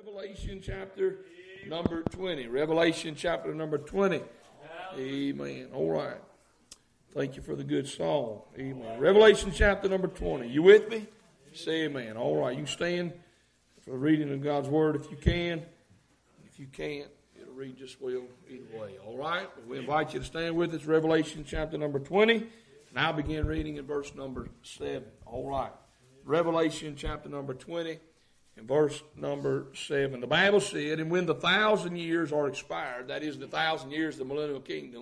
Revelation chapter number 20. Revelation chapter number 20. Amen. All right. Thank you for the good song. Amen. Revelation chapter number 20. You with me? Say amen. All right. You stand for the reading of God's word if you can. If you can't, it'll read just well either way. All right. But we invite you to stand with us. Revelation chapter number 20. And I'll begin reading in verse number 7. All right. Revelation chapter number 20. In verse number 7, the Bible said, and when the 1,000 years are expired, that is the 1,000 years of the millennial kingdom,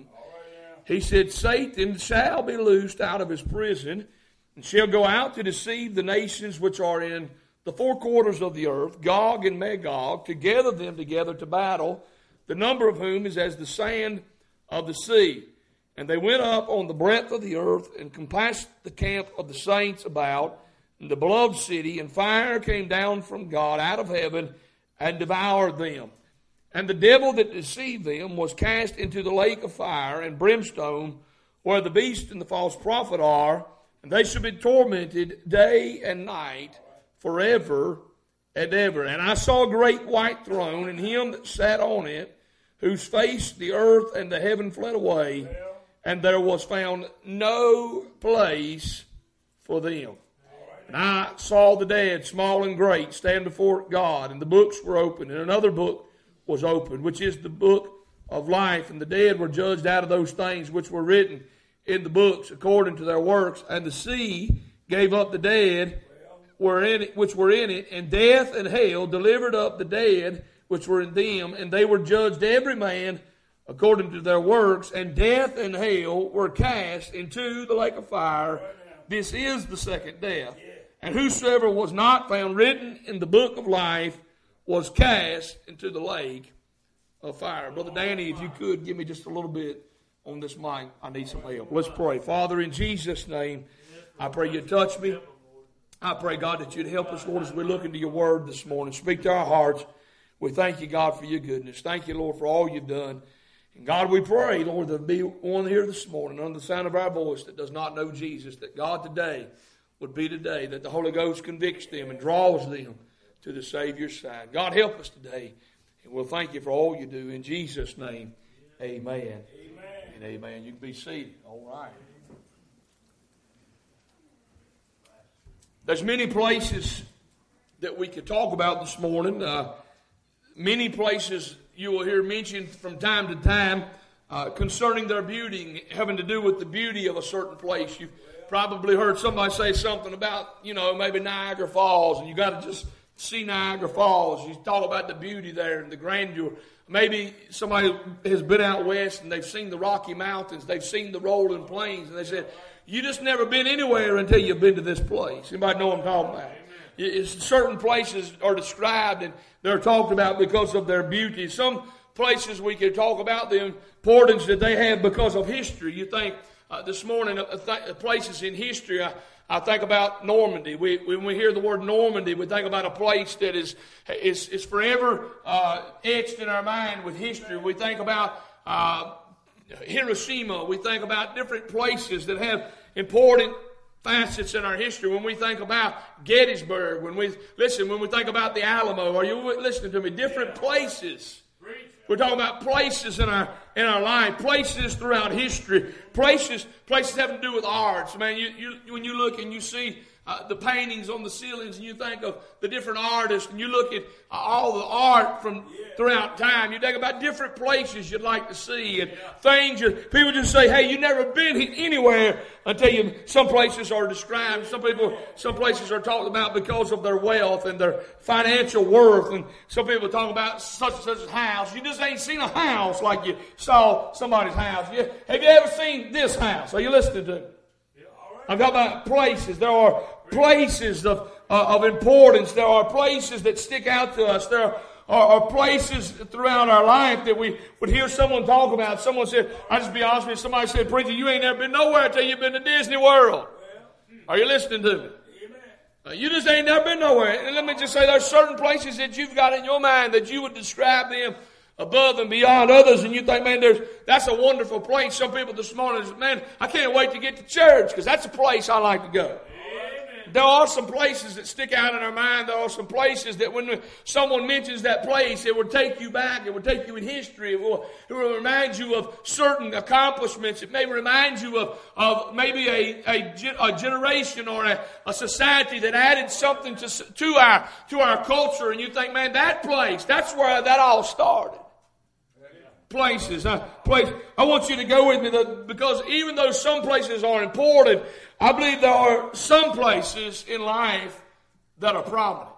he said, Satan shall be loosed out of his prison, and shall go out to deceive the nations which are in the four quarters of the earth, Gog and Magog, to gather them together to battle, the number of whom is as the sand of the sea. And they went up on the breadth of the earth, and compassed the camp of the saints about, in the beloved city, and fire came down from God out of heaven and devoured them. And the devil that deceived them was cast into the lake of fire and brimstone, where the beast and the false prophet are, and they shall be tormented day and night forever and ever. And I saw a great white throne, and him that sat on it, whose face the earth and the heaven fled away, and there was found no place for them. And I saw the dead, small and great, stand before God, and the books were opened, and another book was opened, which is the book of life. And the dead were judged out of those things which were written in the books according to their works. And the sea gave up the dead which were in it, and death and hell delivered up the dead which were in them, and they were judged every man according to their works. And death and hell were cast into the lake of fire. This is the second death. And whosoever was not found written in the book of life was cast into the lake of fire. Brother Danny, if you could give me just a little bit on this mic. I need some help. Let's pray. Father, in Jesus' name, I pray you'd touch me. I pray, God, that you'd help us, Lord, as we look into your word this morning. Speak to our hearts. We thank you, God, for your goodness. Thank you, Lord, for all you've done. And God, we pray, Lord, there'll be one here this morning under the sound of our voice that does not know Jesus, that God today would be today that the Holy Ghost convicts them and draws them to the Savior's side. God, help us today, and we'll thank you for all you do. In Jesus' name, amen. Amen. And amen. You can be seated. All right. There's many places that we could talk about this morning. Many places you will hear mentioned from time to time concerning their beauty, having to do with the beauty of a certain place. You've probably heard somebody say something about, maybe Niagara Falls, and you got to just see Niagara Falls. You talk about the beauty there and the grandeur. Maybe somebody has been out west and they've seen the Rocky Mountains, they've seen the rolling plains, and they said, you just never been anywhere until you've been to this place. Anybody know what I'm talking about? Certain places are described and they're talked about because of their beauty. Some places we can talk about the importance that they have because of history. You think this morning, places in history, I think about Normandy. When we hear the word Normandy, we think about a place that is forever etched in our mind with history. We think about Hiroshima. We think about different places that have important facets in our history. When we think about Gettysburg, when we think about the Alamo, are you listening to me? Different places. We're talking about places in our life, places throughout history, places having to do with arts. Man, when you look and you see the paintings on the ceilings, and you think of the different artists, and you look at all the art from throughout time, you think about different places you'd like to see and things. People just say, "Hey, you've never been anywhere," until some places are described. Some places are talked about because of their wealth and their financial worth, and some people talk about such and such a house. You just ain't seen a house like you saw somebody's house. Have you ever seen this house? Are you listening to me? I'm talking about places. There are places of importance. There are places that stick out to us. There are places throughout our life that we would hear someone talk about. Someone said, I'll just be honest with you, somebody said, "Preacher, you ain't never been nowhere until you've been to Disney World." Are you listening to me? You just ain't never been nowhere. And let me just say, there's certain places that you've got in your mind that you would describe them above and beyond others, and you think, man, that's a wonderful place. Some people this morning, man, I can't wait to get to church because that's a place I like to go. there are some places that stick out in our mind. There are some places that when someone mentions that place, it will take you back. It will take you in history. It will remind you of certain accomplishments. It may remind you of maybe a generation or a society that added something to our culture. And you think, man, that place, that's where that all started. Places. I want you to go with me because even though some places are important, I believe there are some places in life that are prominent.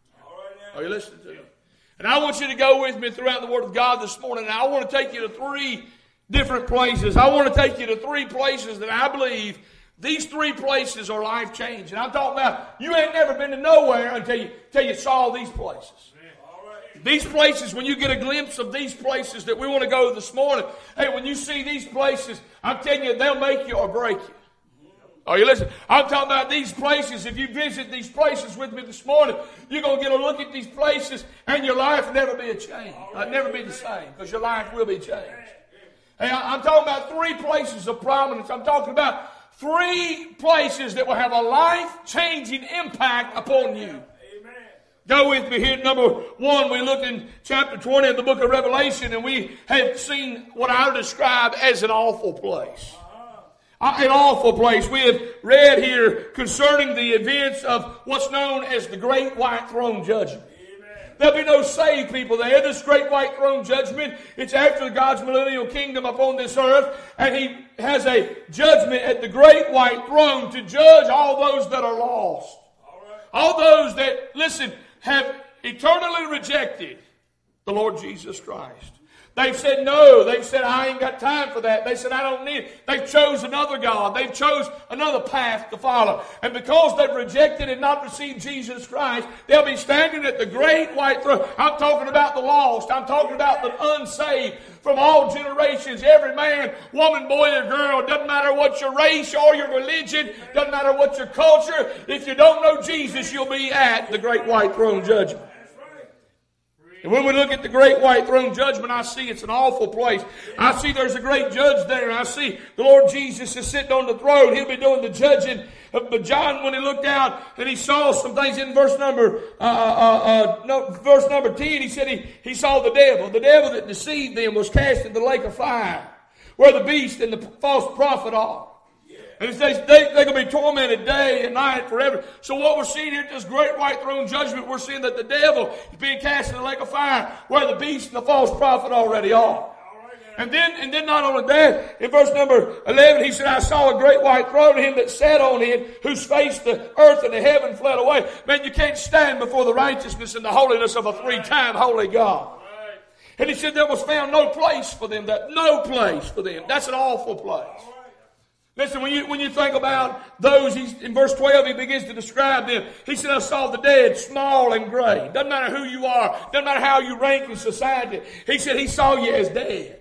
Are you listening to me? And I want you to go with me throughout the Word of God this morning. And I want to take you to 3 different places. I want to take you to 3 places that I believe these 3 places are life-changing. I'm talking about you ain't never been to nowhere until you saw these places. These places, when you get a glimpse of these places that we want to go this morning, hey, when you see these places, I'm telling you, they'll make you or break you. Are you listening? I'm talking about these places. If you visit these places with me this morning, you're going to get a look at these places and your life will never be a change. It'll never be the same because your life will be changed. Hey, I'm talking about 3 places of prominence. I'm talking about 3 places that will have a life-changing impact upon you. Go with me here. Number 1, we look in chapter 20 of the book of Revelation, and we have seen what I would describe as an awful place. An awful place. We have read here concerning the events of what's known as the Great White Throne Judgment. There'll be no saved people there. This Great White Throne Judgment, it's after God's millennial kingdom upon this earth, and He has a judgment at the Great White Throne to judge all those that are lost. All those that, listen, have eternally rejected the Lord Jesus Christ. They've said no. They've said, I ain't got time for that. They said, I don't need it. They've chose another God. They've chose another path to follow. And because they've rejected and not received Jesus Christ, they'll be standing at the great white throne. I'm talking about the lost. I'm talking about the unsaved from all generations. Every man, woman, boy, or girl. Doesn't matter what your race or your religion. Doesn't matter what your culture. If you don't know Jesus, you'll be at the great white throne judgment. And when we look at the great white throne judgment, I see it's an awful place. I see there's a great judge there. I see the Lord Jesus is sitting on the throne. He'll be doing the judging. But John, when he looked out and he saw some things in verse number 10, he said he saw the devil. The devil that deceived them was cast in the lake of fire, where the beast and the false prophet are. And it says they're going to be tormented day and night forever. So what we're seeing here at this great white throne judgment, we're seeing that the devil is being cast in the lake of fire where the beast and the false prophet already are. And then not only that, in verse number 11, he said, I saw a great white throne, and him that sat on it, whose face the earth and the heaven fled away. Man, you can't stand before the righteousness and the holiness of a 3-time holy God. And he said there was found no place for them. No place for them. That's an awful place. Listen, when you think about those, in verse 12, he begins to describe them. He said, I saw the dead, small and gray. Doesn't matter who you are. Doesn't matter how you rank in society. He said he saw you as dead,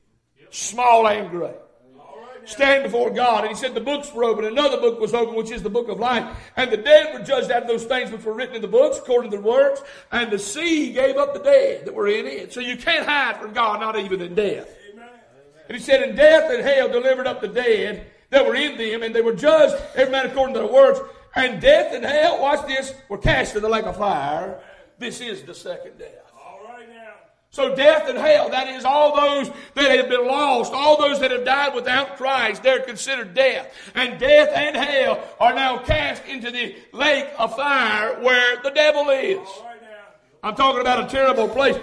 small and gray. Stand before God. And he said the books were open. Another book was open, which is the book of life. And the dead were judged out of those things which were written in the books, according to the works. And the sea gave up the dead that were in it. So you can't hide from God, not even in death. And he said, and death and hell delivered up the dead that were in them, and they were judged, every man according to their works. And death and hell, watch this, were cast in the lake of fire. This is the second death. All right now. So death and hell, that is all those that have been lost, all those that have died without Christ, they're considered death. And death and hell are now cast into the lake of fire where the devil is. All right now. I'm talking about a terrible place.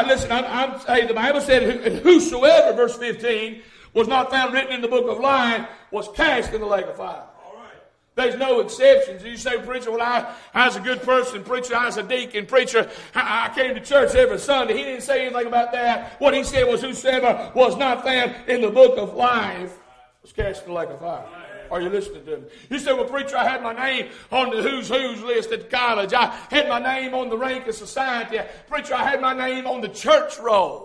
Hey, the Bible said, whosoever, verse 15, was not found written in the book of life, was cast in the lake of fire. All right. There's no exceptions. You say, preacher, well, I was a good person. Preacher, I was a deacon. Preacher, I came to church every Sunday. He didn't say anything about that. What he said was, whosoever was not found in the book of life was cast in the lake of fire. Are you listening to me? You say, well, preacher, I had my name on the who's list at college. I had my name on the rank of society. Preacher, I had my name on the church roll.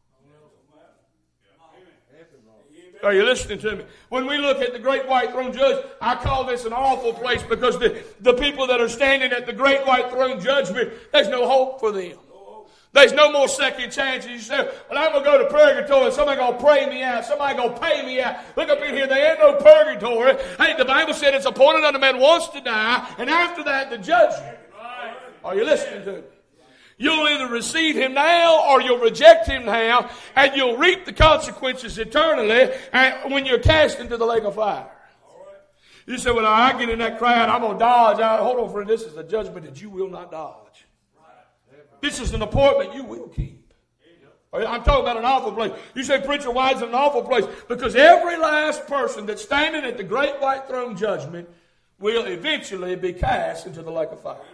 Are you listening to me? When we look at the great white throne judge, I call this an awful place because the people that are standing at the great white throne judgment, there's no hope for them. There's no more second chances. You say, well, I'm going to go to purgatory. Somebody going to pray me out. Somebody going to pay me out. Look up in here. There ain't no purgatory. Hey, the Bible said it's appointed unto man once to die, and after that, the judgment. Are you listening to me? You'll either receive him now or you'll reject him now, and you'll reap the consequences eternally when you're cast into the lake of fire. You say, well, I get in that crowd, I'm going to dodge out. Hold on, friend. This is a judgment that you will not dodge. This is an appointment you will keep. I'm talking about an awful place. You say, preacher, why is it an awful place? Because every last person that's standing at the great white throne judgment will eventually be cast into the lake of fire.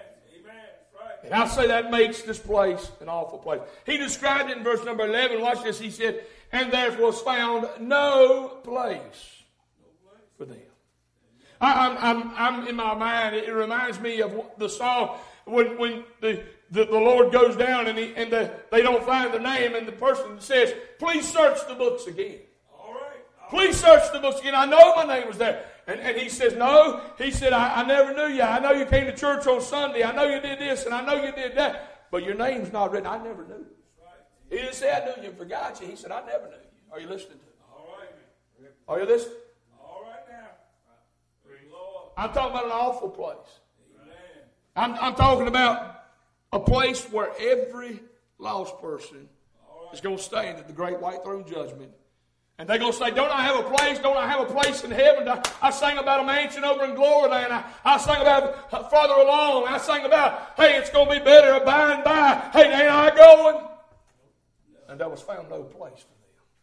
And I say that makes this place an awful place. He described it in verse number 11. Watch this. He said, and therefore was found no place for them. I'm in my mind, it reminds me of the song when the Lord goes down and they don't find the name, and the person says, please search the books again. Please search the books again. I know my name was there. And he says, no. He said, I never knew you. I know you came to church on Sunday. I know you did this and I know you did that. But your name's not written. I never knew you. He didn't say I knew you and forgot you. He said, I never knew you. Are you listening to me? Are you listening? All right now. I'm talking about an awful place. I'm talking about a place where every lost person is going to stand at the great white throne judgment. And they're going to say, don't I have a place? Don't I have a place in heaven? I sang about a mansion over in Glory Land. I sang about further along. I sang about, hey, it's going to be better by and by. Hey, ain't I going? And there was found no place for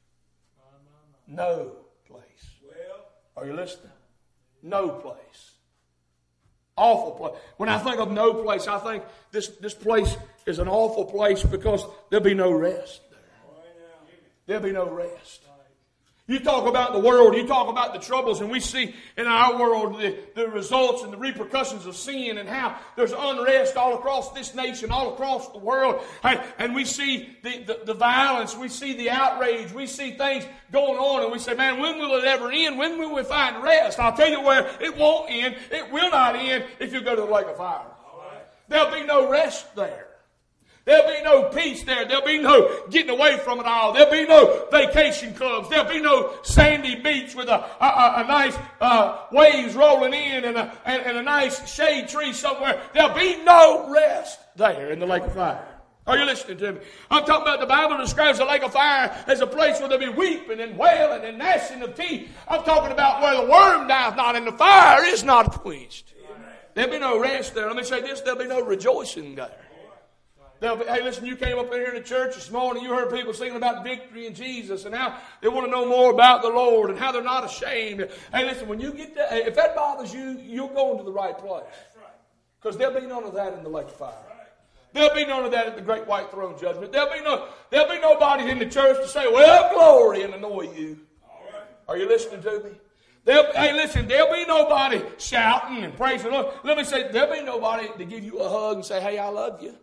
them. No place. Are you listening? No place. Awful place. When I think of no place, I think this place is an awful place because there'll be no rest there. There'll be no rest. You talk about the world, you talk about the troubles, and we see in our world the results and the repercussions of sin and how there's unrest all across this nation, all across the world. And we see the violence, we see the outrage, we see things going on, and we say, man, when will it ever end? When will we find rest? I'll tell you where it won't end. It will not end if you go to the lake of fire. There'll be no rest there. There'll be no peace there. There'll be no getting away from it all. There'll be no vacation clubs. There'll be no sandy beach with a nice waves rolling in and a nice shade tree somewhere. There'll be no rest there in the lake of fire. Are you listening to me? I'm talking about the Bible describes the lake of fire as a place where there'll be weeping and wailing and gnashing of teeth. I'm talking about where the worm dieth not and the fire is not quenched. There'll be no rest there. Let me say this, there'll be no rejoicing there. Hey, listen, you came up in here in the church this morning, you heard people singing about victory in Jesus and how they want to know more about the Lord and how they're not ashamed. Hey, listen, when you get that, if that bothers you, you'll go into the right place. Because there'll be none of that in the lake of fire. There'll be none of that at the great white throne judgment. There'll be nobody in the church to say, well, glory, and annoy you. Are you listening to me? Hey, listen, there'll be nobody shouting and praising the Lord. Let me say, there'll be nobody to give you a hug and say, hey, I love you.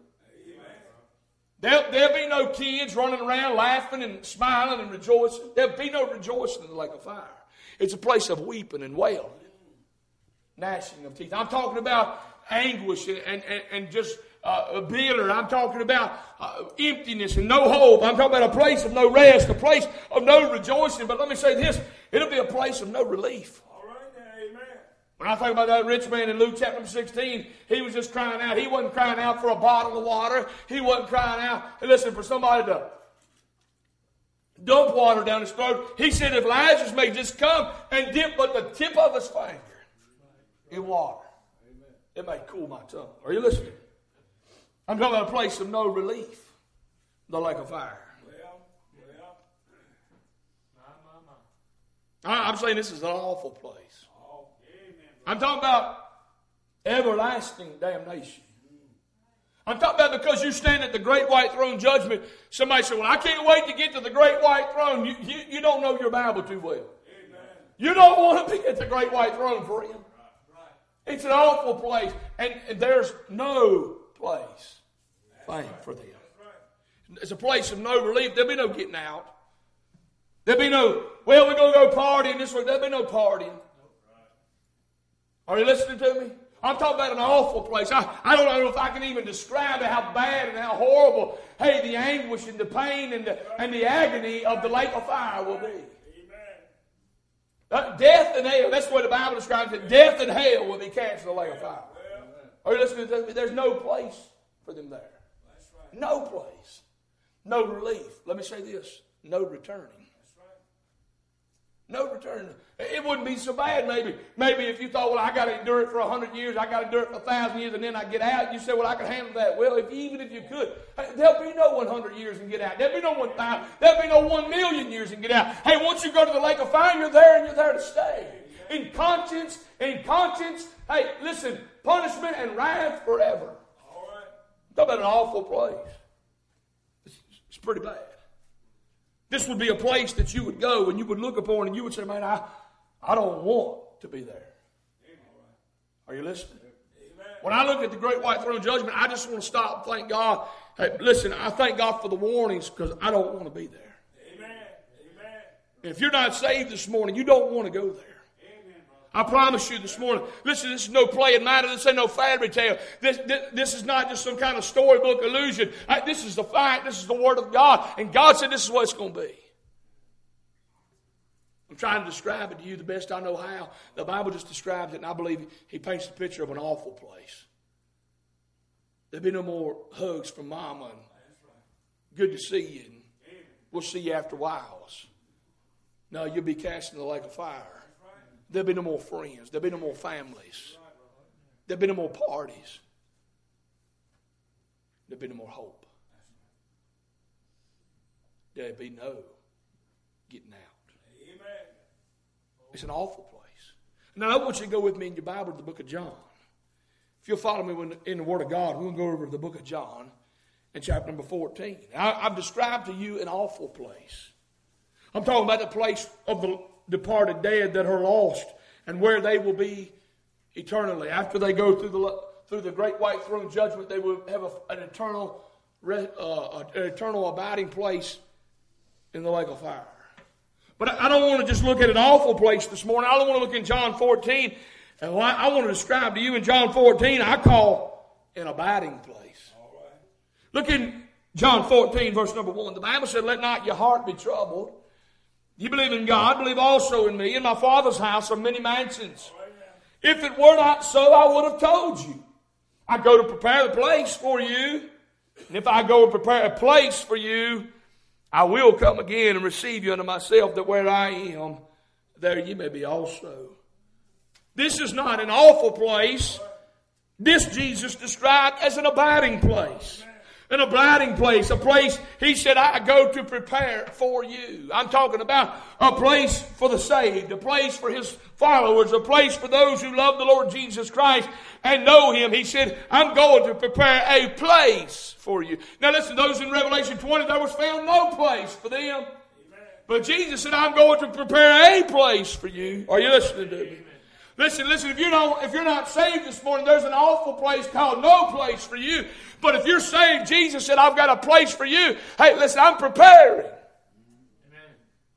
There'll be no kids running around laughing and smiling and rejoicing. There'll be no rejoicing in the lake of fire. It's a place of weeping and wailing, gnashing of teeth. I'm talking about anguish and just bitter. I'm talking about emptiness and no hope. I'm talking about a place of no rest, a place of no rejoicing. But let me say this, it'll be a place of no relief. When I think about that rich man in Luke chapter 16, he was just crying out. He wasn't crying out for a bottle of water. He wasn't crying out, hey, listen, for somebody to dump water down his throat. He said, if Lazarus may just come and dip but the tip of his finger in water, it may cool my tongue. Are you listening? I'm talking about a place of no relief, the lake of fire. I'm saying this is an awful place. I'm talking about everlasting damnation. I'm talking about because you stand at the great white throne judgment. Somebody said, well, I can't wait to get to the great white throne. You don't know your Bible too well. Amen. You don't want to be at the great white throne, friend. It's an awful place. And there's no place for them. It's a place of no relief. There'll be no getting out. There'll be no, well, we're going to go partying this week. There'll be no partying. Are you listening to me? I'm talking about an awful place. I don't know if I can even describe how bad and how horrible, hey, the anguish and the pain and the agony of the lake of fire will be. Death and hell, that's what the Bible describes it. Death and hell will be cast in the lake of fire. Are you listening to me? There's no place for them there. No place. No relief. Let me say this. No returning. No return. It wouldn't be so bad maybe. Maybe if you thought, well, I got to endure it for 100 years, I got to endure it for 1,000 years, and then I get out. You say, well, I can handle that. Well, even if you could, there'll be no 100 years and get out. There'll be no 1,000. There'll be no 1 million years and get out. Hey, once you go to the lake of fire, you're there and you're there to stay. In conscience, hey, listen, punishment and wrath forever. Talk about an awful place. It's pretty bad. This would be a place that you would go and you would look upon and you would say, man, I don't want to be there. Are you listening? When I look at the great white throne judgment, I just want to stop and thank God. Hey, listen, I thank God for the warnings because I don't want to be there. Amen. If you're not saved this morning, you don't want to go there. I promise you this morning, listen, this is no playing matter. This ain't no fairy tale. This is not just some kind of storybook illusion. This is the fact. This is the Word of God. And God said this is what it's going to be. I'm trying to describe it to you the best I know how. The Bible just describes it, and I believe He paints the picture of an awful place. There'll be no more hugs from Mama and good to see you, and we'll see you after a while. No, you'll be cast in the lake of fire. There'll be no more friends. There'll be no more families. There'll be no more parties. There'll be no more hope. There'll be no getting out. It's an awful place. Now, I want you to go with me in your Bible to the book of John. If you'll follow me in the Word of God, we're going to go over to the book of John in chapter number 14. I've described to you an awful place. I'm talking about the place of the departed dead that are lost and where they will be eternally. After they go through the great white throne judgment, they will have an eternal abiding place in the lake of fire. But I don't want to just look at an awful place this morning. I don't want to look in John 14. And I want to describe to you in John 14, I call an abiding place. Look in John 14, verse number 1. The Bible said, let not your heart be troubled. You believe in God, believe also in me. In my Father's house are many mansions. If it were not so, I would have told you. I go to prepare the place for you. And if I go and prepare a place for you, I will come again and receive you unto myself, that where I am, there you may be also. This is not an awful place. This Jesus described as an abiding place. An abiding place, a place, He said, I go to prepare for you. I'm talking about a place for the saved, a place for His followers, a place for those who love the Lord Jesus Christ and know Him. He said, I'm going to prepare a place for you. Now listen, those in Revelation 20, there was found no place for them. Amen. But Jesus said, I'm going to prepare a place for you. Are you listening to me? Listen, if you're not saved this morning, there's an awful place called no place for you. But if you're saved, Jesus said, I've got a place for you. Hey, listen, I'm preparing. Amen.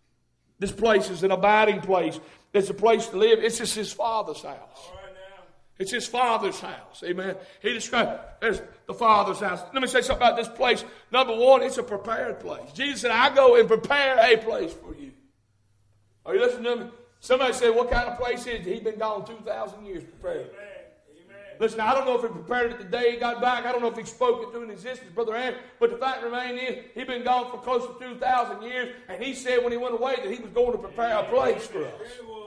This place is an abiding place. It's a place to live. It's just His Father's house. It's His Father's house. Amen. He described as the Father's house. Let me say something about this place. Number one, it's a prepared place. Jesus said, I go and prepare a place for you. Are you listening to me? Somebody said, what kind of place is it? He'd been gone 2,000 years prepared. Amen. Listen, I don't know if He prepared it the day He got back. I don't know if He spoke it to an existence, Brother Andrew. But the fact remains is, He'd been gone for close to 2,000 years. And He said when He went away that He was going to prepare a place for us.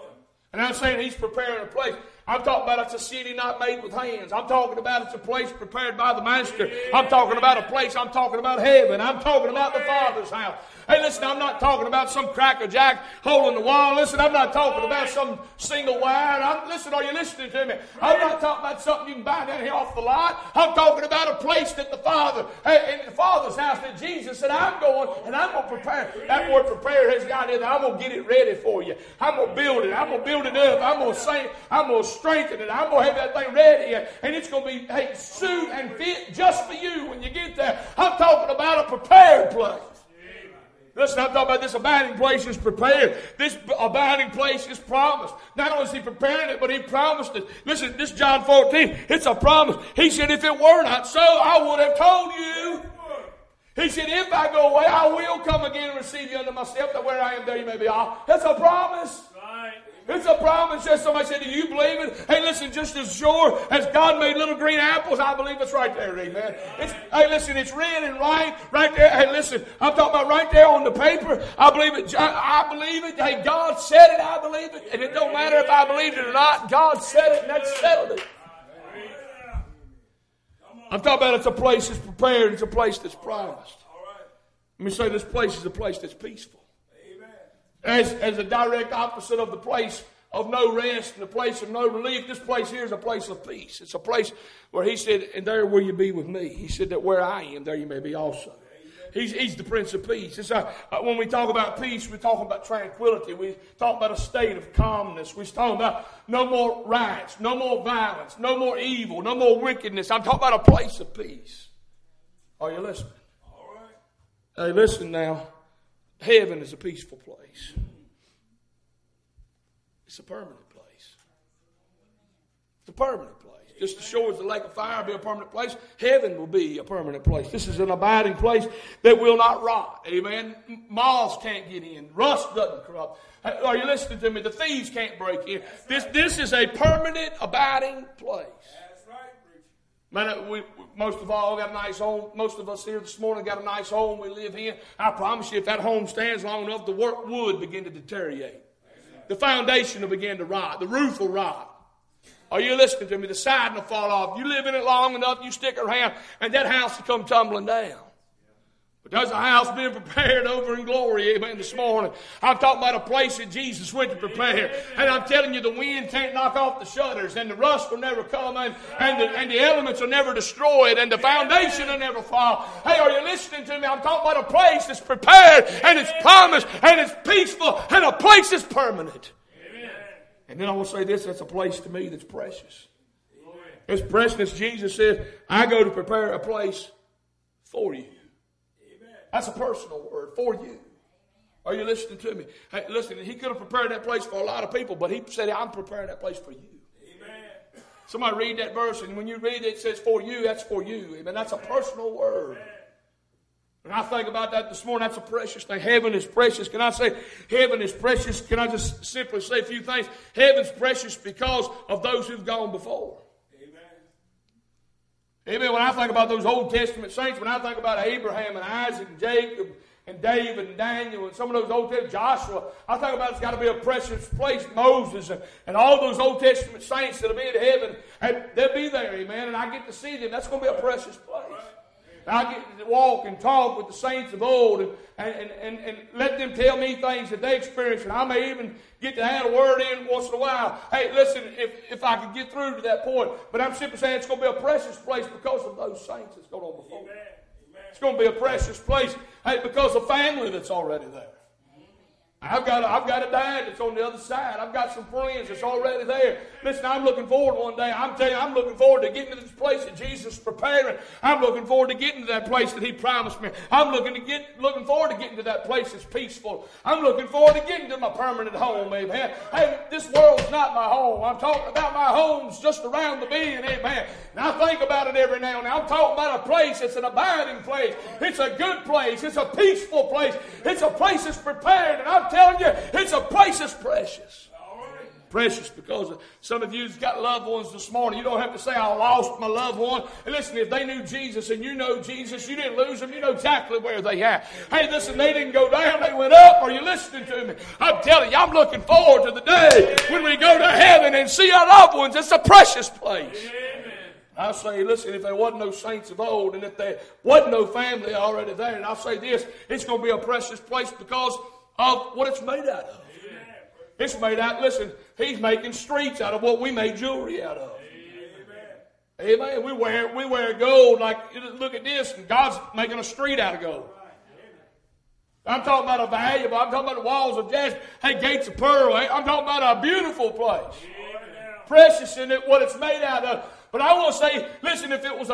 And I'm saying He's preparing a place. I'm talking about it's a city not made with hands. I'm talking about it's a place prepared by the Master. I'm talking about a place. I'm talking about heaven. I'm talking about the Father's house. Hey, listen, I'm not talking about some crackerjack hole in the wall. Listen, I'm not talking about some single wire. Listen, are you listening to me? I'm not talking about something you can buy down here off the lot. I'm talking about a place that the Father, in the Father's house, that Jesus said, I'm going and I'm going to prepare. That word prepare has got in there. I'm going to get it ready for you. I'm going to build it. I'm going to build it up. I'm going to say, I'm going to strengthen it. I'm going to have that thing ready. And it's going to be suit and fit just for you when you get there. I'm talking about a prepared place. Listen, Listen, I'm talking about this abiding place is prepared. This abiding place is promised. Not only is He preparing it, but He promised it. Listen, this John 14, it's a promise. He said, if it were not so, I would have told you. He said, if I go away, I will come again and receive you unto myself, that where I am, there you may be all. That's a promise. Right. It's a promise. Just somebody said, do you believe it? Hey, listen, just as sure as God made little green apples, I believe it's right there, amen. Hey, listen, it's red and right there. Hey, listen, I'm talking about right there on the paper. I believe it. I believe it. Hey, God said it. I believe it. And it don't matter if I believed it or not. God said it, and that settled it. I'm talking about it's a place that's prepared. It's a place that's promised. Let me say this place is a place that's peaceful. As a direct opposite of the place of no rest and the place of no relief, this place here is a place of peace. It's a place where He said, and there will you be with me. He said that where I am, there you may be also. He's the Prince of Peace. It's when we talk about peace, we're talking about tranquility. We talk about a state of calmness. We're talking about no more riots, no more violence, no more evil, no more wickedness. I'm talking about a place of peace. Are you listening? All right. Hey, listen now. Heaven is a peaceful place. It's a permanent place. It's a permanent place. Just as sure as the lake of fire will be a permanent place, heaven will be a permanent place. This is an abiding place that will not rot. Amen. Moths can't get in. Rust doesn't corrupt. Are you listening to me? The thieves can't break in. This is a permanent abiding place. That's right, preacher. Man, most of all got a nice home. Most of us here this morning got a nice home we live in. I promise you, if that home stands long enough, the work would begin to deteriorate. The foundation will begin to rot. The roof will rot. Are you listening to me? The siding will fall off. You live in it long enough, you stick around, and that house will come tumbling down. But there's a house being prepared over in glory, amen, this morning. I'm talking about a place that Jesus went to prepare. And I'm telling you, the wind can't knock off the shutters, and the rust will never come, and the elements will never destroy it, and the foundation will never fall. Hey, are you listening to me? I'm talking about a place that's prepared, and it's promised, and it's peaceful, and a place that's permanent. And then I will say this, that's a place to me that's precious. It's precious. Jesus said, I go to prepare a place for you. That's a personal word, for you. Are you listening to me? Hey, listen, He could have prepared that place for a lot of people, but He said, I'm preparing that place for you. Amen. Somebody read that verse, and when you read it, it says for you, that's for you. Amen. That's a personal word. And I think about that this morning. That's a precious thing. Heaven is precious. Can I say heaven is precious? Can I just simply say a few things? Heaven's precious because of those who've gone before. Amen. When I think about those Old Testament saints, when I think about Abraham and Isaac and Jacob and David and Daniel and some of those Old Testament, Joshua, I think about it's got to be a precious place. Moses and all those Old Testament saints that'll be in heaven, and they'll be there, amen. And I get to see them. That's going to be a precious place. I get to walk and talk with the saints of old and let them tell me things that they experienced. And I may even get to add a word in once in a while. Hey, listen, if I could get through to that point. But I'm simply saying it's going to be a precious place because of those saints that's gone on before. Amen. It's going to be a precious place because of family that's already there. I've got a dad that's on the other side. I've got some friends that's already there. Listen, I'm looking forward one day. I'm telling you, I'm looking forward to getting to this place that Jesus is preparing. I'm looking forward to getting to that place that He promised me. I'm looking forward to getting to that place that's peaceful. I'm looking forward to getting to my permanent home, amen. Hey, this world's not my home. I'm talking about my homes just around the bend, amen. And I think about it every now and then. I'm talking about a place that's an abiding place. It's a good place. It's a peaceful place. It's a place that's prepared. And I'm telling you, it's a place that's precious. Precious because some of you've got loved ones this morning. You don't have to say, I lost my loved one. And listen, if they knew Jesus and you know Jesus, you didn't lose them. You know exactly where they are. Hey, listen, they didn't go down. They went up. Are you listening to me? I'm telling you, I'm looking forward to the day when we go to heaven and see our loved ones. It's a precious place. I say, listen, if there wasn't no saints of old and if there wasn't no family already there, and I'll say this, it's going to be a precious place because of what it's made out of. It's made out, listen, He's making streets out of what we made jewelry out of. Amen. We wear gold like, look at this, and God's making a street out of gold. I'm talking about a valuable, I'm talking about the walls of jasper, hey, gates of pearl. I'm talking about a beautiful place. Precious in it, what it's made out of. But I want to say, listen, if it was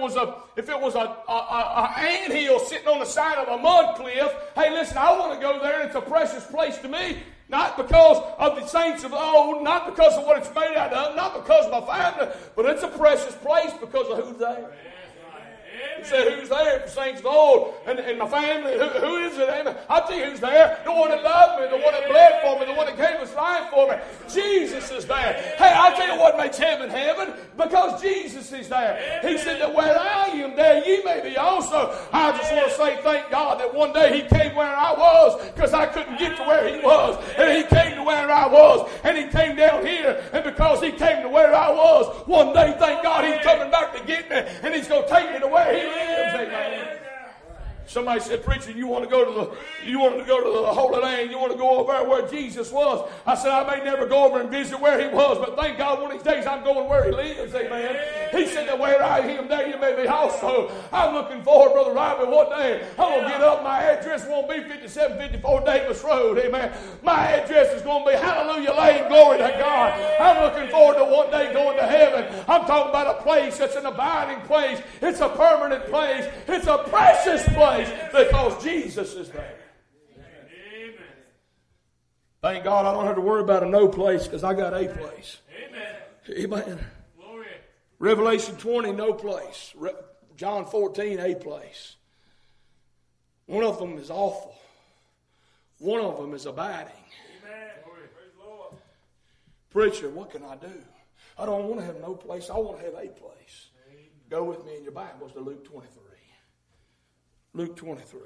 a anthill sitting on the side of a mud cliff, hey, listen, I want to go there, and it's a precious place to me. Not because of the saints of old, not because of what it's made out of, not because of my family, but it's a precious place because of who's there. He said, who's there? The saints of old and my family. Who is it? I'll tell you who's there. The one that loved me, the one that bled for me, the one that gave his life for me. Jesus is there. Hey, I'll tell you what makes heaven heaven, because Jesus is there. He said that where I am, there ye may be also. I just want to say thank God that one day He came where I was, because I couldn't get to where He was. And He came to where I was, and He came down here. And because He came to where I was, one day, thank God, He's coming back to get me, and He's going to take me to where He lives. Amen. Somebody said, preacher, you want to go to the Holy Land? You want to go over there where Jesus was? I said, I may never go over and visit where He was, but thank God one of these days I'm going where He lives. Amen. He said that where I am, there you may be also. I'm looking forward, Brother Robbie, one day I'm going to get up. My address won't be 5754 Davis Road. Amen. My address is going to be Hallelujah Lane. Glory to God. I'm looking forward to one day going to heaven. I'm talking about a place that's an abiding place. It's a permanent place. It's a precious place. Because Jesus is there. Amen. Thank God I don't have to worry about a no place, because I got a place. Amen. Amen. Glory. Revelation 20, no place. John 14, a place. One of them is awful. One of them is abiding. Amen. Praise the Lord. Preacher, what can I do? I don't want to have no place. I want to have a place. Amen. Go with me in your Bibles to Luke 23. Luke 23.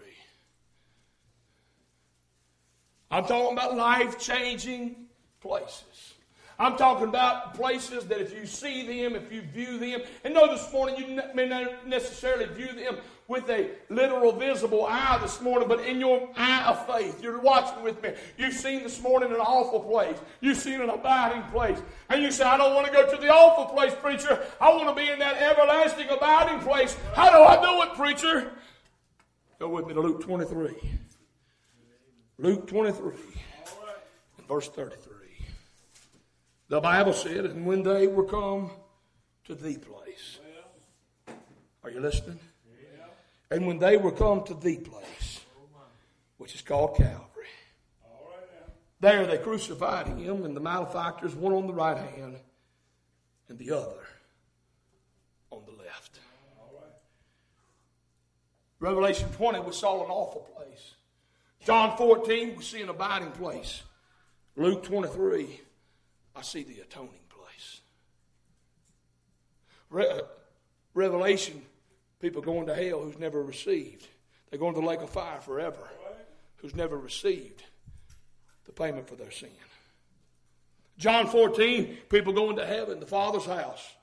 I'm talking about life-changing places. I'm talking about places that if you see them, if you view them, and know this morning you may not necessarily view them with a literal visible eye this morning, but in your eye of faith. You're watching with me. You've seen this morning an awful place. You've seen an abiding place. And you say, I don't want to go to the awful place, preacher. I want to be in that everlasting abiding place. How do I do it, preacher? Go with me to Luke 23. Luke 23, verse 33. The Bible said, and when they were come to the place. Are you listening? And when they were come to the place, which is called Calvary, there they crucified Him and the malefactors, one on the right hand and the other on the left. Revelation 20, we saw an awful place. John 14, we see an abiding place. Luke 23, I see the atoning place. Revelation, people going to hell who's never received. They're going to the lake of fire forever, who's never received the payment for their sin. John 14, people going to heaven, the Father's house,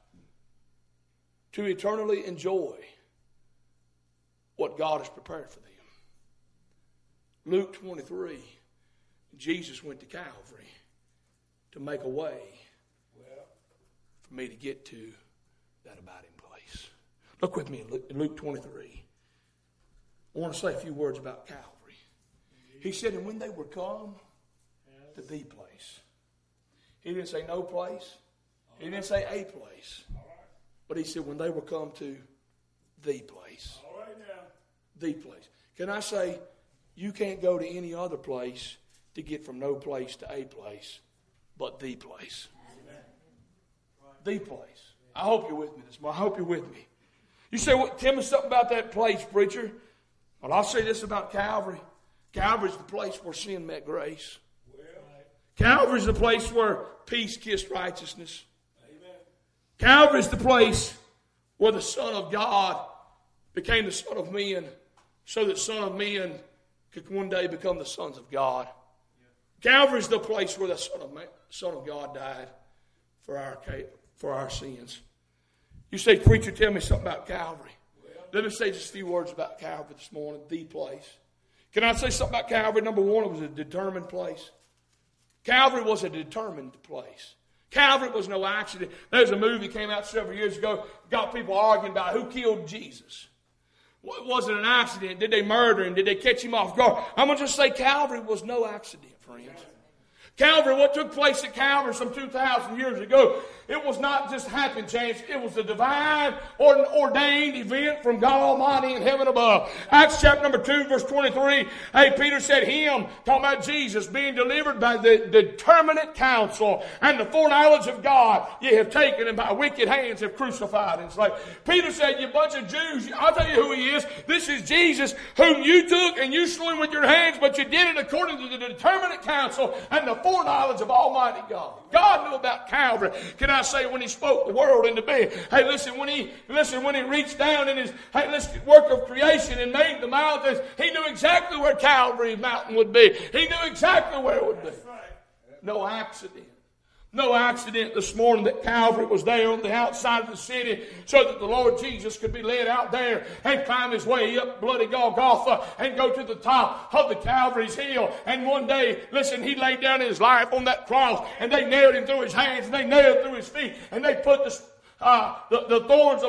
to eternally enjoy what God has prepared for them. Luke 23, Jesus went to Calvary to make a way for me to get to that abiding place. Look with me in Luke 23. I want to say a few words about Calvary. He said, and when they were come to the place. He didn't say no place. He didn't say a place. But he said when they were come to the place. The place. Can I say, you can't go to any other place to get from no place to a place, but the place. Amen. The place. I hope you're with me this morning. I hope you're with me. You say, well, tell me something about that place, preacher. Well, I'll say this about Calvary. Calvary's the place where sin met grace. Calvary's the place where peace kissed righteousness. Amen. Calvary's the place where the Son of God became the Son of men, so that Son of men could one day become the sons of God. Yeah. Calvary's the place where the Son of God died for our sins. You say, preacher, tell me something about Calvary. Well, let me say just a few words about Calvary this morning, the place. Can I say something about Calvary? Number one, it was a determined place. Calvary was a determined place. Calvary was no accident. There's a movie came out several years ago, got people arguing about who killed Jesus. Was it an accident? Did they murder him? Did they catch him off guard? I'm going to just say Calvary was no accident, friends. Calvary, what took place at Calvary some 2,000 years ago, It was not just happen chance. It was a divine or ordained event from God Almighty in heaven above. Acts chapter number 2, verse 23. Hey, Peter said, him, talking about Jesus, being delivered by the determinate counsel and the foreknowledge of God, ye have taken, and by wicked hands have crucified and slain. Peter said, you bunch of Jews, I'll tell you who he is. This is Jesus, whom you took and you slew with your hands, but you did it according to the determinate counsel and the foreknowledge of Almighty God. God knew about Calvary. Can I say, when he spoke the world into being? Hey, listen, when he reached down in his work of creation and made the mountains, he knew exactly where Calvary mountain would be. He knew exactly where it would be. No accident. No accident this morning that Calvary was there on the outside of the city so that the Lord Jesus could be led out there and climb his way up bloody Golgotha and go to the top of the Calvary's hill. And one day, listen, he laid down his life on that cross, and they nailed him through his hands, and they nailed through his feet, and they put the thorns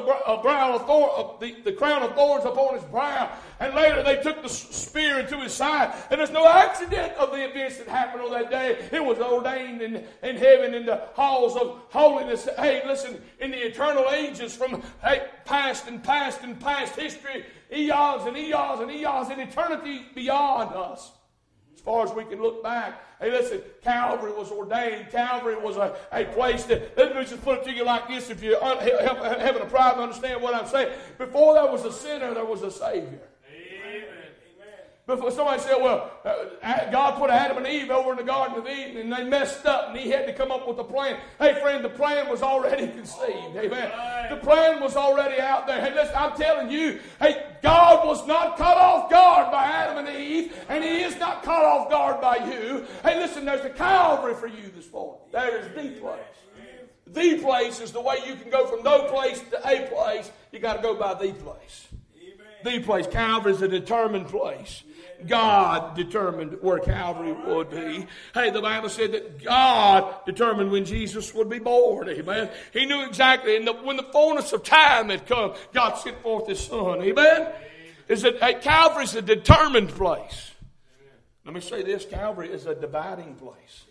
the crown of thorns upon his brow, and later they took the spear into his side. And there's no accident of the events that happened on that day. It was ordained in heaven in the halls of holiness. Hey, listen, in the eternal ages, from past and past and past history, eons and eons and eons, and eternity beyond us. As far as we can look back. Hey, listen, Calvary was ordained. Calvary was a place that, let me just put it to you like this, if you're having a problem to understand what I'm saying. Before there was a sinner, there was a Savior. Before somebody said, well, God put Adam and Eve over in the Garden of Eden, and they messed up, and he had to come up with a plan. Hey, friend, the plan was already conceived. Amen. The plan was already out there. Hey, listen, I'm telling you, hey, God was not caught off guard by Adam and Eve, and he is not caught off guard by you. Hey, listen, there's a Calvary for you this morning. There is the place. The place is the way you can go from no place to a place. You got to go by the place. The place. Calvary is a determined place. God determined where Calvary would be. Hey, the Bible said that God determined when Jesus would be born. Amen. He knew exactly. And when the fullness of time had come, God sent forth his Son. Amen. Calvary is a determined place. Let me say this. Calvary is a dividing place.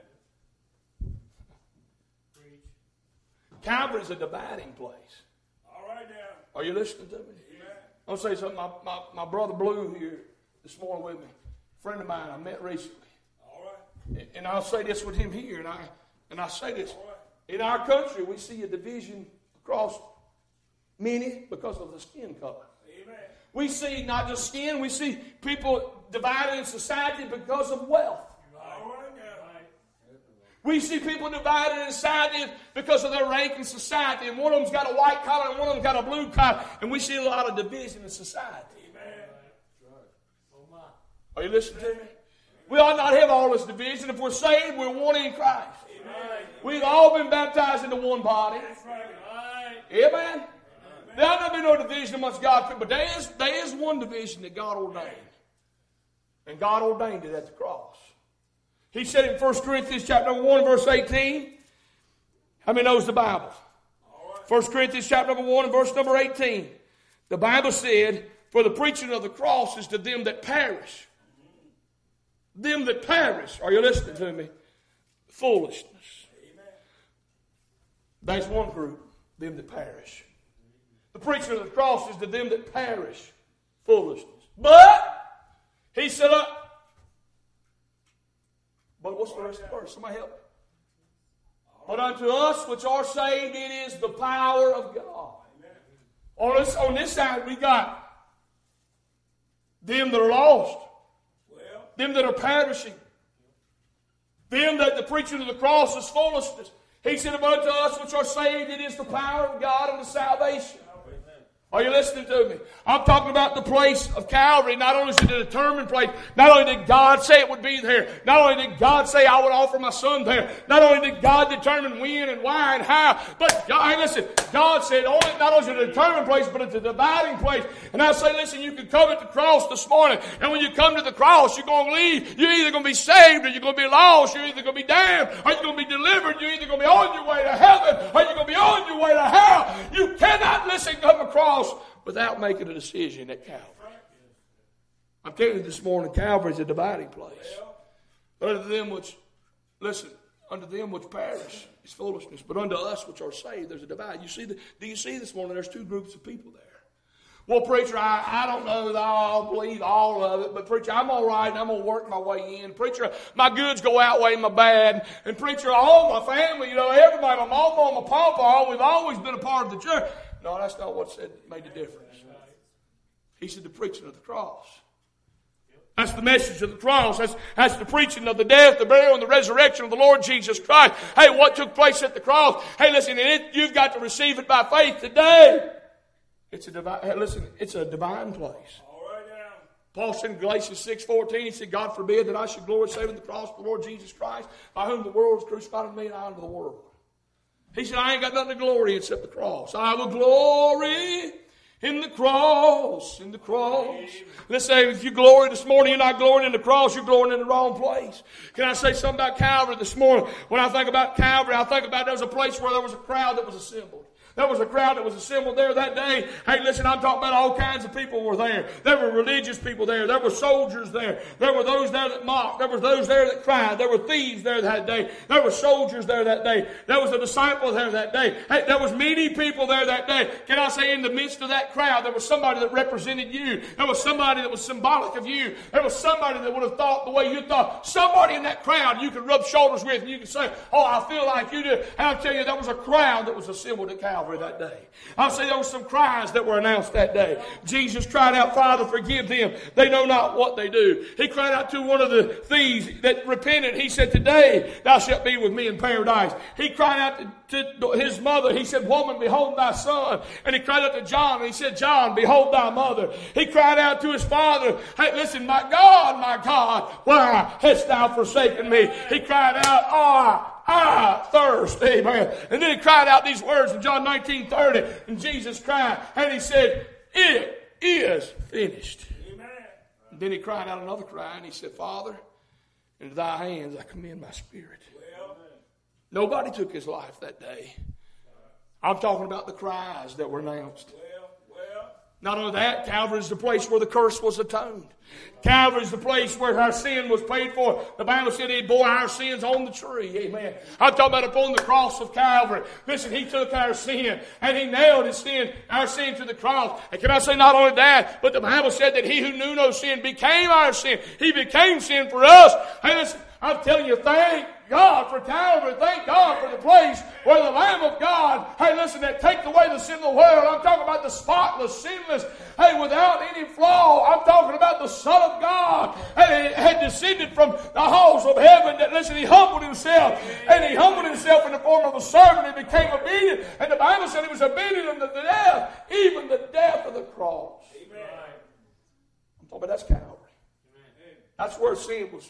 Calvary is a dividing place. All right now. Are you listening to me? I'll say something. My brother Blue here this morning with me, a friend of mine I met recently. All right. And I'll say this with him here, and I say this. In our country, we see a division across many because of the skin color. Amen. We see not just skin, we see people divided in society because of wealth. All right now. We see people divided in society because of their rank in society. And one of them's got a white collar and one of them's got a blue collar. And we see a lot of division in society. Are you listening to me? We ought not have all this division. If we're saved, we're one in Christ. Amen. We've all been baptized into one body. Amen. Amen. There ought not be no division amongst God's people. But there is one division that God ordained. And God ordained it at the cross. He said in 1 Corinthians chapter 1, verse 18. How many knows the Bible? 1 Corinthians chapter 1, verse number 18. The Bible said, for the preaching of the cross is to them that perish. Them that perish. Are you listening to me? Foolishness. Amen. That's one group. Them that perish. The preaching of the cross is to them that perish. Foolishness. But, he said, but what's the rest of the verse? Somebody help me. But unto us which are saved, it is the power of God. On this side, we got them that are lost. Them that are perishing. Them that the preaching of the cross is foolishness. He said, but unto us which are saved, it is the power of God unto salvation. Are you listening to me? I'm talking about the place of Calvary. Not only is it a determined place, not only did God say it would be there, not only did God say I would offer my son there, not only did God determine when and why and how, but God, listen, God said not only is it a determined place, but it's a dividing place. And I say, listen, you can come at the cross this morning, and when you come to the cross, you're going to leave. You're either going to be saved or you're going to be lost. You're either going to be damned or you're going to be delivered. You're either going to be on your way to heaven or you're going to be on your way to hell. You cannot, listen, come across without making a decision at Calvary. I'm telling you this morning, Calvary is a dividing place. Other than them which, listen, Unto them which perish is foolishness, but unto us which are saved, there's a divide. Do you see this morning? There's two groups of people there. Well, preacher, I don't know that I'll believe all of it, but preacher, I'm all right and I'm going to work my way in. Preacher, my goods go outweigh my bad. And preacher, all my family, everybody, my mama and my papa, we've always been a part of the church. No, that's not what made the difference. He said the preaching of the cross. That's the message of the cross. That's the preaching of the death, the burial, and the resurrection of the Lord Jesus Christ. Hey, what took place at the cross? Hey, listen, you've got to receive it by faith today. It's a divine place. All right now. Paul said in Galatians 6:14, he said, God forbid that I should glory save in the cross of the Lord Jesus Christ, by whom the world is crucified unto me and I unto the world. He said, I ain't got nothing to glory in except the cross. I will glory in the cross, in the cross. Let's say if you glory this morning, you're not glorying in the cross, you're glorying in the wrong place. Can I say something about Calvary this morning? When I think about Calvary, I think about there was a place where there was a crowd that was assembled. There was a crowd that was assembled there that day. Hey, listen, I'm talking about all kinds of people were there. There were religious people there. There were soldiers there. There were those there that mocked. There were those there that cried. There were thieves there that day. There were soldiers there that day. There was a disciple there that day. Hey, there was many people there that day. Can I say in the midst of that crowd, there was somebody that represented you. There was somebody that was symbolic of you. There was somebody that would have thought the way you thought. Somebody in that crowd you could rub shoulders with and you could say, oh, I feel like you do. And I'll tell you, there was a crowd that was assembled at Calvary that day. I'll say there were some cries that were announced that day. Jesus cried out, Father, forgive them. They know not what they do. He cried out to one of the thieves that repented. He said, today thou shalt be with me in paradise. He cried out to his mother. He said, woman, behold thy son. And he cried out to John. And he said, John, behold thy mother. He cried out to his father. Hey, listen, my God, why hast thou forsaken me? He cried out, I thirst, amen. And then he cried out these words in John 19:30. And Jesus cried, and he said, it is finished. Amen. And then he cried out another cry, and he said, Father, into thy hands I commend my spirit. Well, Nobody took his life that day. I'm talking about the cries that were announced. well. Not only that, Calvary is the place where the curse was atoned. Calvary is the place where our sin was paid for. The Bible said he bore our sins on the tree. Amen. I'm talking about upon the cross of Calvary. Listen, he took our sin and he nailed our sin to the cross. And can I say not only that, but the Bible said that he who knew no sin became our sin. He became sin for us. Hey, listen, I'm telling you, thank God for Calvary. Thank God for the place where the Lamb of God, hey, listen, that takes away the sin of the world. I'm talking about the spotless, sinless, hey, without any flaw. I'm talking about the Son of God. And he had descended from the halls of heaven. That, listen, he humbled himself. And he humbled himself in the form of a servant and became obedient. And the Bible said he was obedient unto the death, even the death of the cross. Amen. I'm talking about that's Calvary. That's where sin was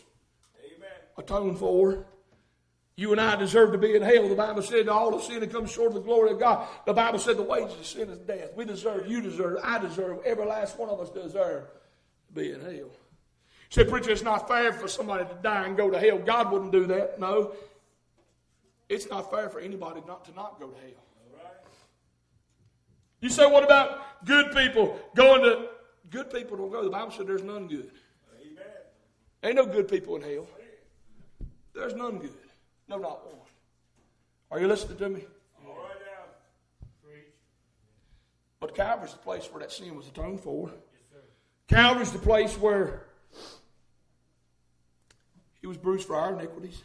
atoned for. You and I deserve to be in hell. The Bible said all of sin that comes short of the glory of God. The Bible said the wages of sin is death. We deserve, you deserve, I deserve, every last one of us deserve to be in hell. You say, preacher, it's not fair for somebody to die and go to hell. God wouldn't do that. No. It's not fair for anybody not to not go to hell. You say, what about good people going to... Good people don't go. The Bible said there's none good. Amen. Ain't no good people in hell. There's none good. No, not one. Are you listening to me? All right now. But Calvary's the place where that sin was atoned for. Yes, sir. Calvary's the place where he was bruised for our iniquities.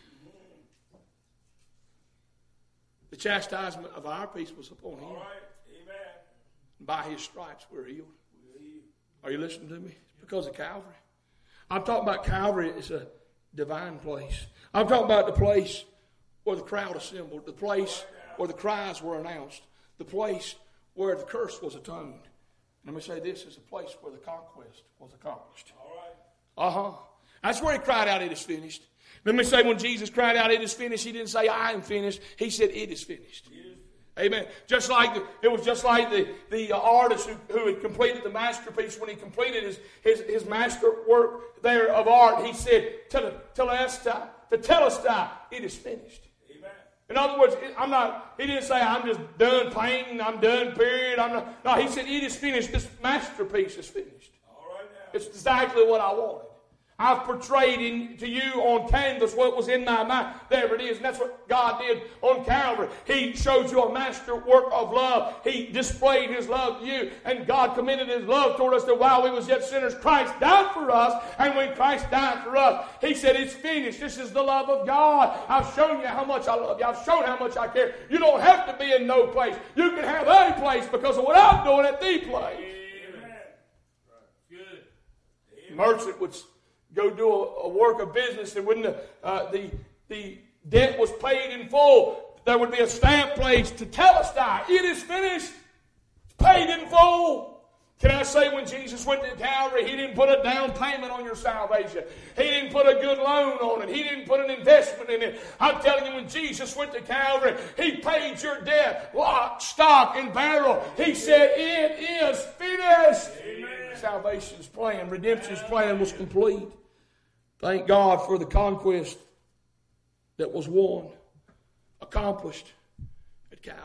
The chastisement of our peace was upon him. All right. Amen. And by his stripes we're healed. Are you listening to me? It's because of Calvary. I'm talking about Calvary as a divine place. I'm talking about the place where the crowd assembled, the place where the cries were announced, the place where the curse was atoned. Let me say this is a place where the conquest was accomplished. All right. That's where he cried out, it is finished. Let me say when Jesus cried out, it is finished, he didn't say, I am finished. He said, it is finished. Amen. It was just like the artist who had completed the masterpiece. When he completed his master work there of art, he said, Tetelestai, it is finished. Amen. In other words, he didn't say, I'm just done painting, I'm done, period. No, he said, it is finished. This masterpiece is finished. All right now. It's exactly what I wanted. I've portrayed to you on canvas what was in my mind. There it is. And that's what God did on Calvary. He showed you a master work of love. He displayed His love to you. And God commended His love toward us that while we was yet sinners, Christ died for us. And when Christ died for us, He said, it's finished. This is the love of God. I've shown you how much I love you. I've shown how much I care. You don't have to be in no place. You can have a place because of what I'm doing at the place. Amen. Good. Merchant would go do a work of business, and when the debt was paid in full, there would be a stamp placed to Telestai. It is finished. It's paid in full. Can I say when Jesus went to Calvary, He didn't put a down payment on your salvation. He didn't put a good loan on it. He didn't put an investment in it. I'm telling you, when Jesus went to Calvary, He paid your debt, lock, stock, and barrel. He said, it is finished. Amen. Salvation's plan, redemption's plan was complete. Thank God for the conquest that was won, accomplished at Calvary.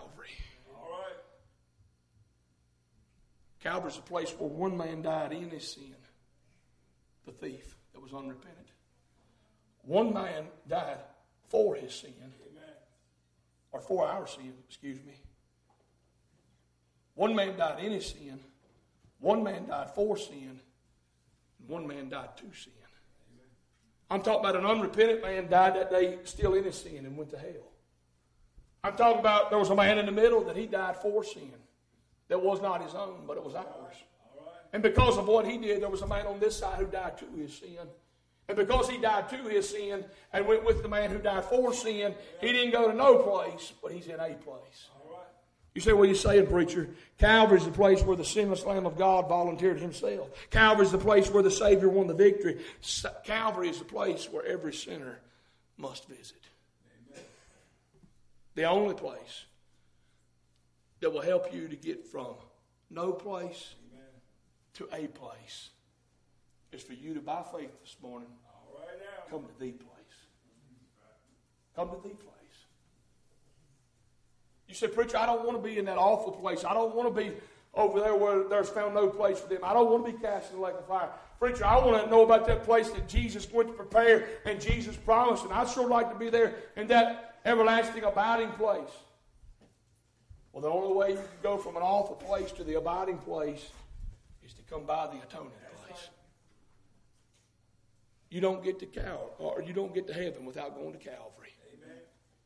Calvary's a place where one man died in his sin, the thief that was unrepentant. One man died for his sin, or for our sin, excuse me. One man died in his sin, one man died for sin, and one man died to sin. I'm talking about an unrepentant man died that day still in his sin and went to hell. I'm talking about there was a man in the middle that he died for sin. That was not his own, but it was ours. And because of what he did, there was a man on this side who died to his sin. And because he died to his sin and went with the man who died for sin, he didn't go to no place, but he's in a place. You say, what are you saying, preacher? Calvary's the place where the sinless Lamb of God volunteered Himself. Calvary's the place where the Savior won the victory. Calvary is the place where every sinner must visit. The only place that will help you to get from no place to a place is for you to, by faith this morning, come to the place. Come to the place. You say, preacher, I don't want to be in that awful place. I don't want to be over there where there's found no place for them. I don't want to be cast in the lake of fire. Preacher, I want to know about that place that Jesus went to prepare and Jesus promised. And I'd sure like to be there in that everlasting abiding place. Well, the only way you can go from an awful place to the abiding place is to come by the atoning place. You don't get to you don't get to heaven without going to Calvary. Amen.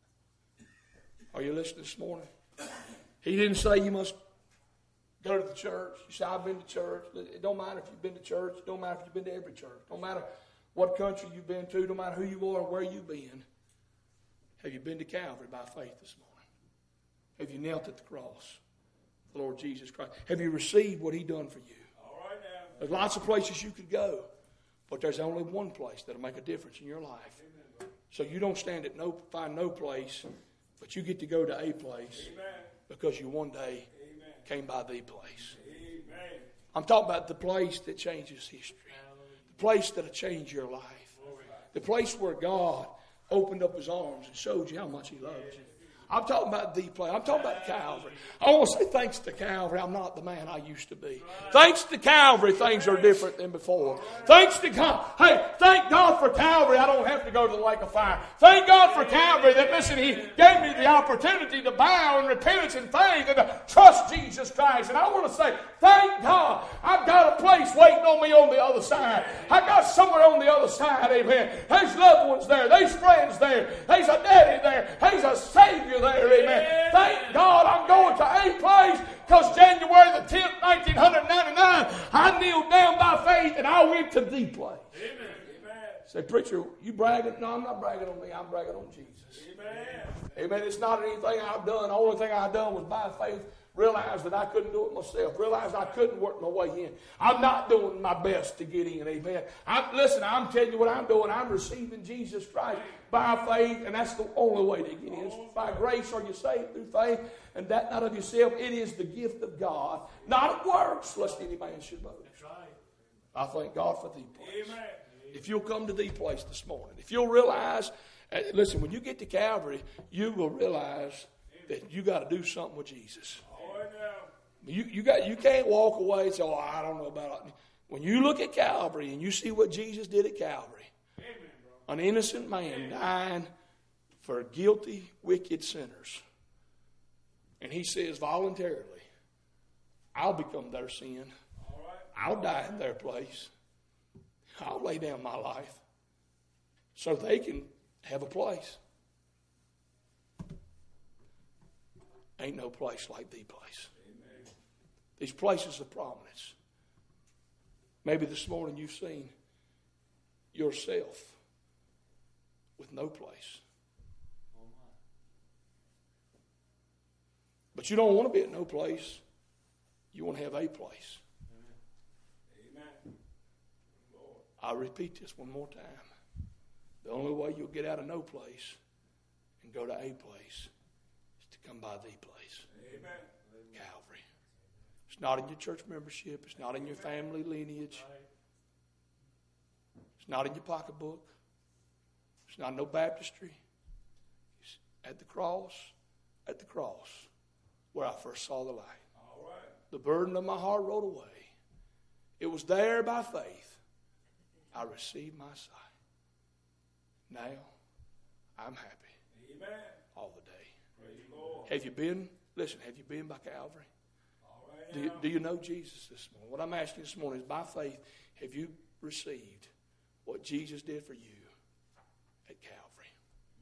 Are you listening this morning? He didn't say you must go to the church. You say, I've been to church. It don't matter if you've been to church. It don't matter if you've been to every church. It don't matter what country you've been to. It don't matter who you are or where you've been. Have you been to Calvary by faith this morning? Have you knelt at the cross, the Lord Jesus Christ? Have you received what He done for you? All right now. There's lots of places you could go, but there's only one place that'll make a difference in your life. Amen. So you don't find no place, but you get to go to a place. Amen. Because you one day came by the place. Amen. I'm talking about the place that changes history, the place that'll change your life, the place where God opened up His arms and showed you how much He loves you. I'm talking about the place. I'm talking about Calvary. I want to say thanks to Calvary, I'm not the man I used to be. Thanks to Calvary, things are different than before. Thanks to God. Hey, thank God for Calvary, I don't have to go to the lake of fire. Thank God for Calvary that, listen, He gave me the opportunity to bow in repentance and faith and to trust Jesus Christ. And I want to say, thank God, I've got a place waiting on me on the other side. I've got somewhere on the other side, amen. There's loved ones there. There's friends there. There's a daddy there. There's a Savior there, amen. Thank God I'm going to a place because January the 10th, 1999, I kneeled down by faith and I went to the place. Amen. Say, preacher, you bragging? No, I'm not bragging on me. I'm bragging on Jesus. Amen. Amen. It's not anything I've done. The only thing I've done was by faith realize that I couldn't do it myself. Realize I couldn't work my way in. I'm not doing my best to get in. Amen. Listen, I'm telling you what I'm doing. I'm receiving Jesus Christ by faith, and that's the only way to get in. By grace are you saved through faith, and that not of yourself. It is the gift of God, not of works, lest any man should boast. That's right. I thank God for the place. Amen. If you'll come to the place this morning, if you'll realize, listen, when you get to Calvary, you will realize that you got to do something with Jesus. You can't walk away and say, oh, I don't know about it. When you look at Calvary and you see what Jesus did at Calvary, Amen, bro. an innocent man dying for guilty, wicked sinners. And he says voluntarily, I'll become their sin. All right. I'll die in their place. I'll lay down my life so they can have a place. Ain't no place like the place. Amen. These places of prominence. Maybe this morning you've seen yourself with no place. But you don't want to be at no place. You want to have a place. Amen. Lord. I'll repeat this one more time. The only way you'll get out of no place and go to a place is to come by the place. Amen. Calvary. It's not in your church membership. It's not in your family lineage. It's not in your pocketbook. It's not in no baptistry. It's at the cross, where I first saw the light. All right. The burden of my heart rolled away. It was there by faith. I received my sight. Now, I'm happy Amen. all the day. Praise the Lord. Have you been by Calvary? All right. Do you know Jesus this morning? What I'm asking this morning is, by faith, have you received what Jesus did for you at Calvary?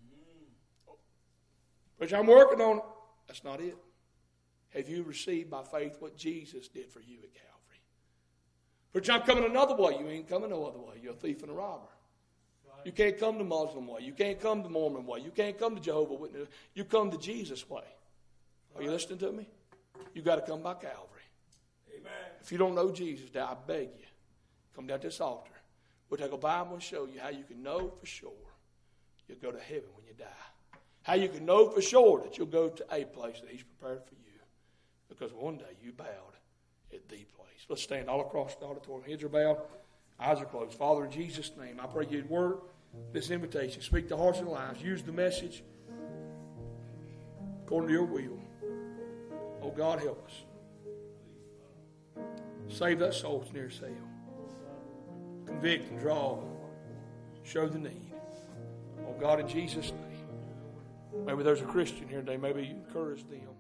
Which I'm working on it. That's not it. Have you received by faith what Jesus did for you at Calvary? Which I'm coming another way. You ain't coming no other way. You're a thief and a robber. You can't come the Muslim way. You can't come the Mormon way. You can't come the Jehovah's Witness. You come the Jesus way. Are you listening to me? You got to come by Calvary. Amen. If you don't know Jesus, I beg you, come down to this altar. We'll take a Bible and show you how you can know for sure you'll go to heaven when you die. How you can know for sure that you'll go to a place that He's prepared for you. Because one day you bowed at the place. Let's stand all across the auditorium. Heads are bowed, eyes are closed. Father, in Jesus' name, I pray You'd work this invitation. Speak to hearts and lives. Use the message according to Your will. Oh, God, help us. Save that soul that's near as hell. Convict and draw. Show the need. Oh, God, in Jesus' name. Maybe there's a Christian here today. Maybe You encourage them.